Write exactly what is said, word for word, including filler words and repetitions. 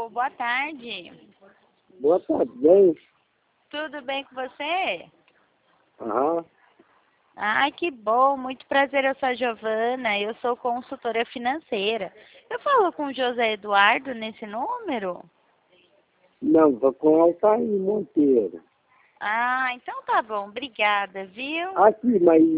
Alô, boa tarde. Boa tarde, bem? Tudo bem com você? Aham. Ai, que bom, muito prazer, eu sou a Giovana, eu sou consultora financeira. Eu falo com o José Eduardo nesse número? Não, tô com Altair Monteiro. Ah, então tá bom, obrigada, viu? Aqui, mas